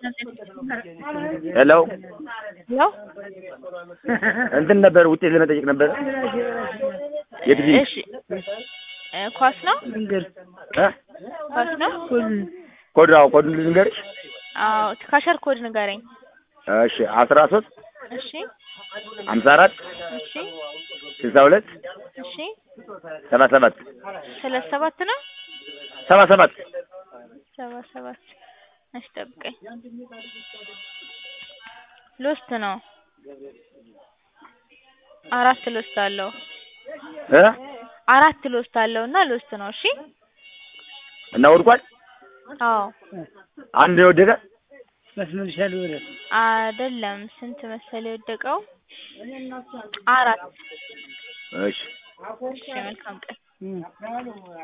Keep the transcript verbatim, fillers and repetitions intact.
ሄሎ ሄሎ እንትን ነበር ውጤት ለመጠየቅ ነበር። የትቪ እሺ ኳስ ነው እ ኳስ ነው ኮድ አዎ ኮድ ልንገርሽ። አዎ ካሸር ኮድ ንገረኝ። እሺ አስራ ሶስት እሺ ሃምሳ አራት እሺ ስልሳ ሁለት እሺ ሰባ ሰባት ሰላሳ ሰባት ነው ሰባ ሰባት ሰባ ሰባት እሺ ጠብቀኝ። ሎስት ነው አራት ሎስት አለው እ አራት ሎስት አለውና ሎስት ነው። እሺ እና ወድቋል። አዎ አንድ ነው ወደቀ መስመር ይሻል ወደ አይደለም ስንት መሰለ የወደቀው አራት። እሺ እሺ መልካም ቀን።